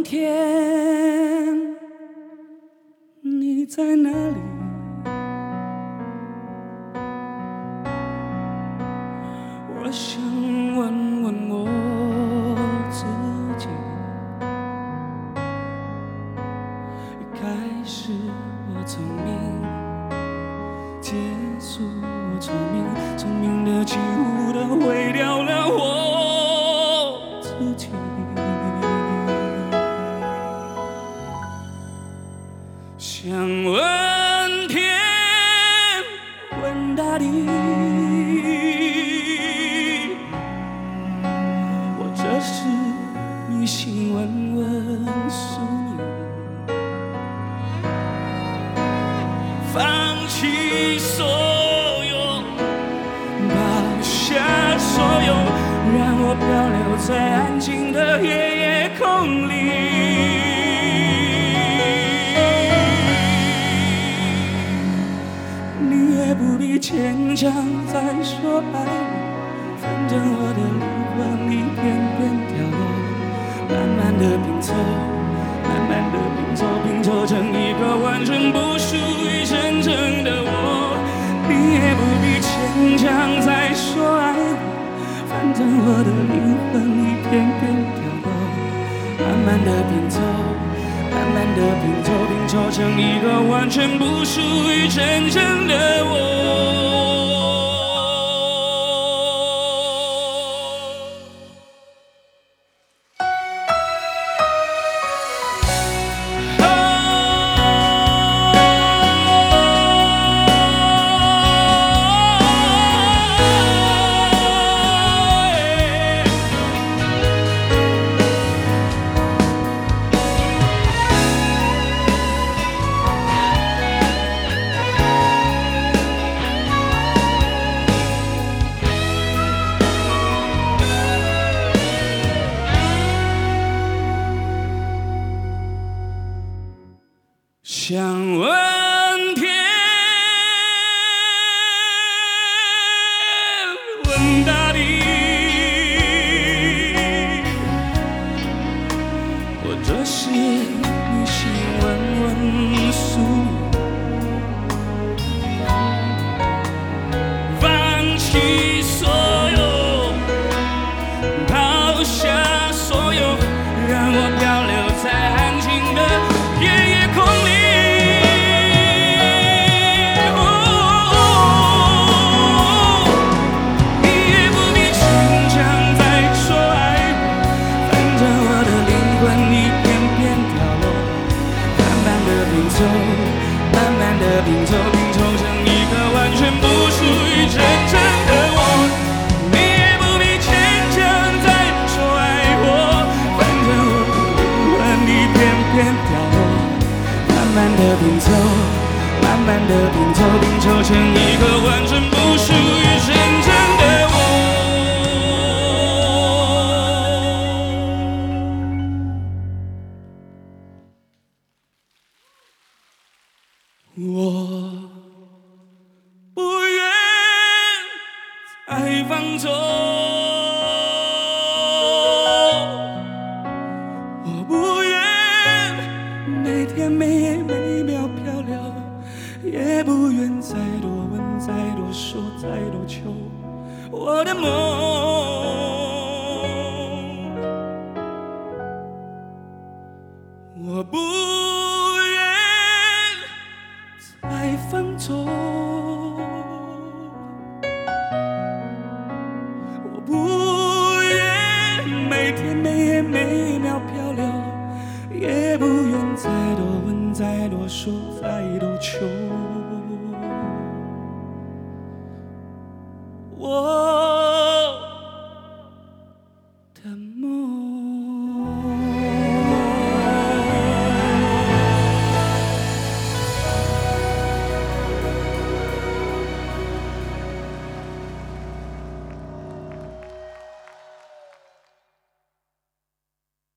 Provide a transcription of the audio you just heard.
天，你在哪里？我想问问我自己，开始我聪明，结束我聪明，聪明的几乎都毁掉了我自己。想问天，问大地，我这是迷信，问问宿命，放弃所有，抛下所有，让我漂流在安静的夜空里。不必牵强再说爱我，反正我的灵魂一片片掉落，慢慢的拼凑，慢慢的拼凑，拼凑成一个完全不属于真正的我。你也不必牵强再说爱我，反正我的灵魂一片片掉落，慢慢的拼凑，慢慢的拼凑，拼凑成一个完全不属于真正的我。想问天，问大地，我这是迷信，问问宿命，放弃所有，抛下所有，让我漂流在安静的夜空里。慢慢的拼凑，拼凑成一个完全不属于真正的我。你也不必牵强再说爱我，反正我的灵魂一片片掉落。慢慢的拼凑，慢慢的拼凑，拼凑成一个完全不属于真正的我。我不愿再放纵，我不愿每天每夜每秒漂流，也不愿再多问再多说再多求我的梦。我不再放纵，我不愿每天每夜每秒漂流，也不愿再多问再多说再多求。